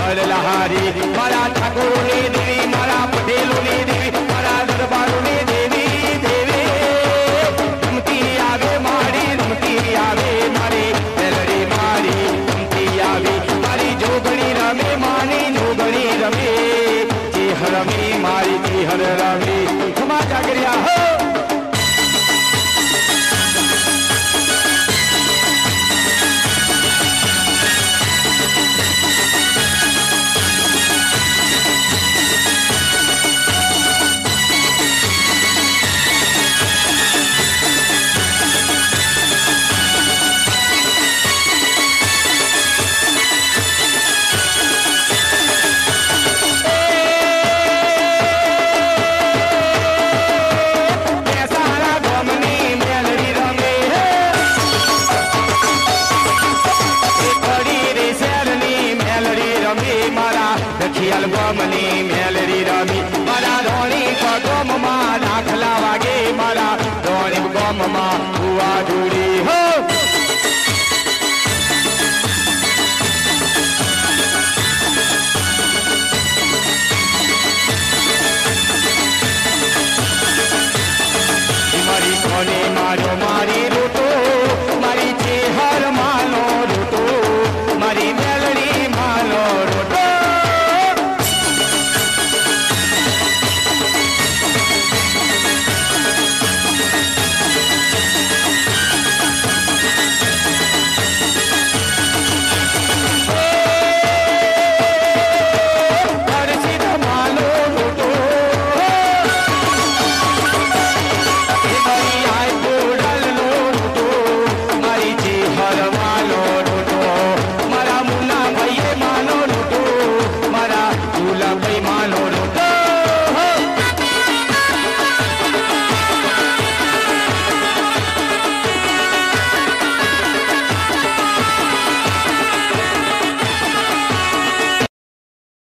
बड़लहारी मारा ठाकुरोनी देवी मारा पटेलोनी देवी मारा दरबारोनी देवी देवी रमती आवे मारी रमती आवे मारी मेलडी मारी रमती आवे मारी जोगणी रमे मानी जोगणी रमे चेहर रमी मारी चेहर रमी खमा जागरिया हो मेलडी रमी मारा धोनी पगम मा दाखला